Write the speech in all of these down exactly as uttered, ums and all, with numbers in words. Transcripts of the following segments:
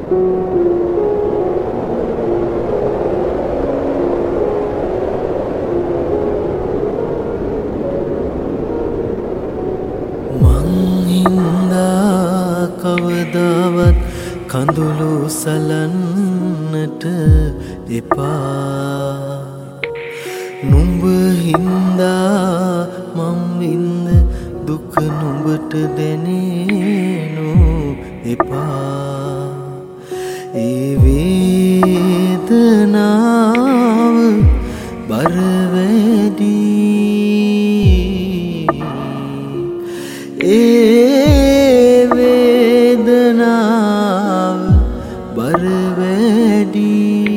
කවදාවත් කඳුළු සලන්නට එපා නුඹ හින්දා මං වින්ද දුක නුඹට දැනෙනු එපා ඒ වේදනාව බර වැඩි ඒ බර වැඩි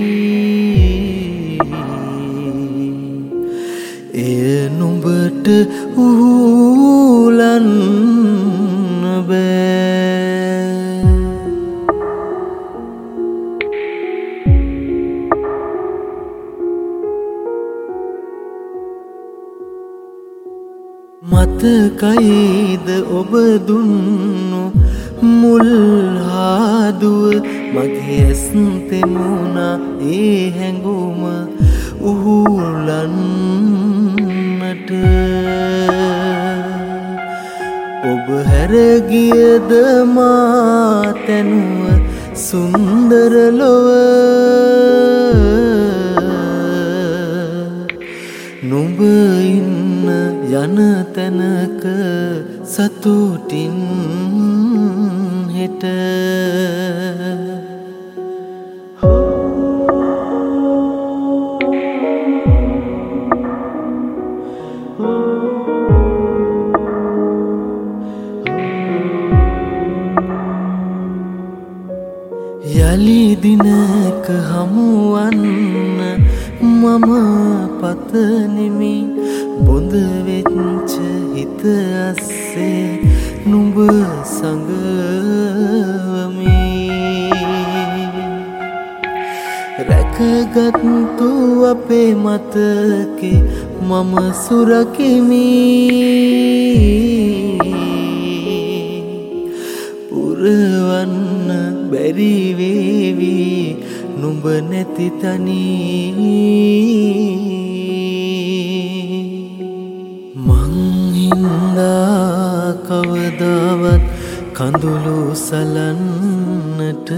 එය නුඹට උහුලන්න බෑ මතකයිද ඔබ දුන්නු මුල් හාදුව මගේ ඇස් තෙමුණා ඒ හැඟුම උහුලන්නට ඔබ හැරගියද මා තැනුව සුන්දර ලොව නුඹ ඉන්න යන තැනක සතුටින් හෙට යලි දිනක හමුවන්න මම පතනෙමි බොඳ වෙච්ච හිත අස්සේ නුඹ සඟවමි රැකගත්තු අපේ මතකේ මම සුරකිමි පුරවන්න බැරි වේවි නුඹ නැති තනී මං හින්දා කවදාවත් කඳුළු සලන්නට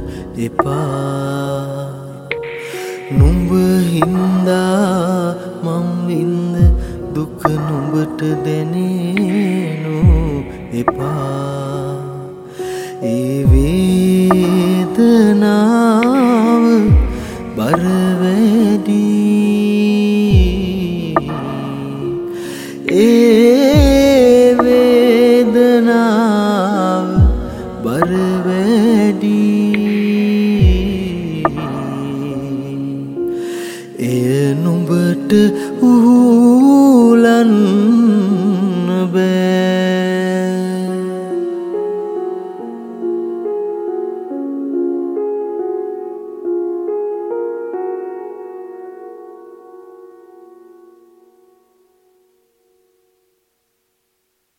එපා නුඹ හින්දා මං වින්ද දුක නුඹට දැනෙනු එපා ඒ වේදනාව බර වැඩි ඒ වේදනාව බර වැඩි එය නුඹට